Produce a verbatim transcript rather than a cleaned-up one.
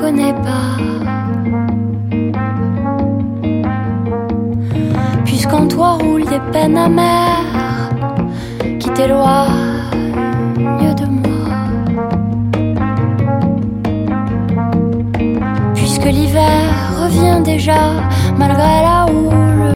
connais pas. Puisqu'en toi roulent des peines amères qui t'éloignent de moi. Puisque l'hiver revient déjà malgré la houle